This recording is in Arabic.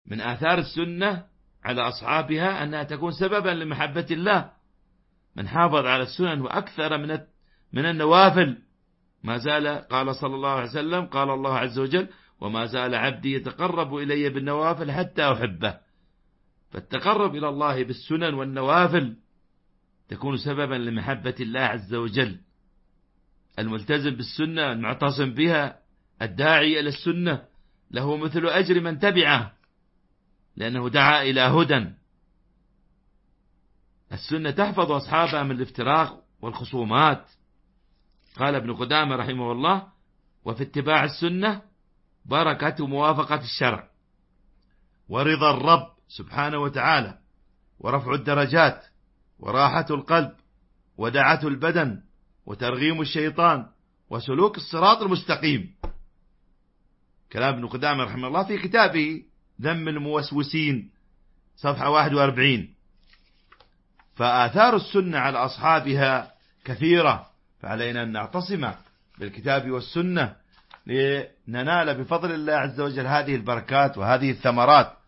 من آثار السنة على أصحابها أنها تكون سببا لمحبة الله. من حافظ على السنن وأكثر من النوافل ما زال، قال صلى الله عليه وسلم، قال الله عز وجل: وما زال عبدي يتقرب إلي بالنوافل حتى أحبه. فالتقرب إلى الله بالسنن والنوافل تكون سببا لمحبة الله عز وجل. الملتزم بالسنة المعتصم بها الداعي إلى السنة له مثل أجر من تبعه، لأنه دعا إلى هدى. السنة تحفظ أصحابها من الافتراق والخصومات. قال ابن قدامة رحمه الله: وفي اتباع السنة بركة موافقة الشرع، ورضا الرب سبحانه وتعالى، ورفع الدرجات، وراحة القلب، ودعة البدن، وترغيم الشيطان، وسلوك الصراط المستقيم. كلام ابن قدامة رحمه الله في كتابه ذم الموسوسين صفحة 41. فآثار السنة على أصحابها كثيرة، فعلينا أن نعتصم بالكتاب والسنة لننال بفضل الله عز وجل هذه البركات وهذه الثمرات.